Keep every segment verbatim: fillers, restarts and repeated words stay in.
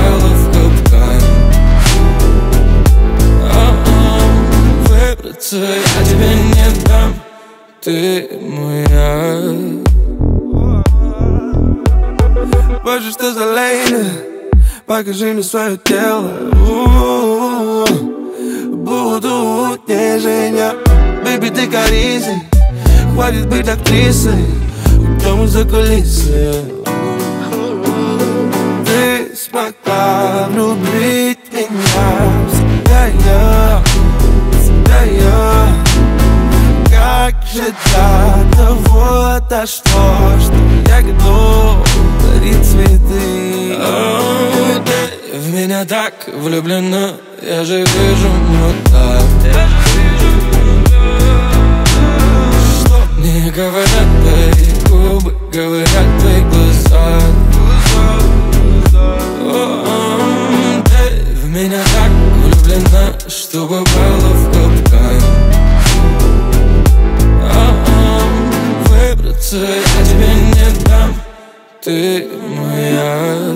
попала в капкан. Выбраться я тебе не дам, ты моя. Боже, что за лейна, покажи мне свое тело. Буду утешения. Бэйби, ты корисей, хватит быть актрисой, уйдем за кулисы. Ты смогла влюбить меня. Всегда я, всегда я. Как же до того дошло, что я готов дарить цветы. Oh, ты в меня так влюблена, я же вижу вот так. Что мне говорят твои губы, говорят твои глаза. Oh, ты в меня так влюблена, что попала в капкан. Выбраться я тебе не дам, ты моя.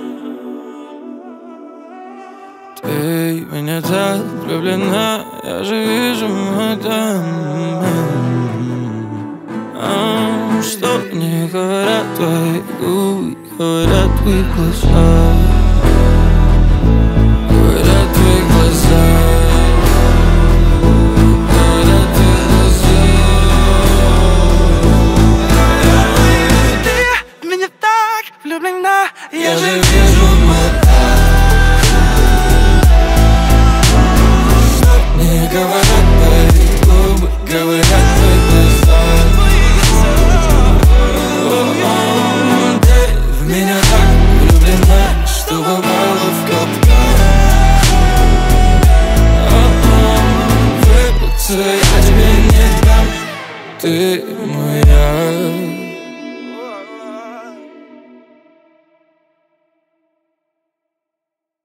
Ты в меня так влюблена, я же вижу это. А, что мне говорят твои губы, говорят твои глаза. Говорят твои глаза. Говорят твои глаза. Ты в меня так влюблена, я же вижу это. Мне говорят твои губы, говорят твои глаза. Ты в меня так влюблена, что попала в капкан. Выбраться я тебе не дам, ты моя.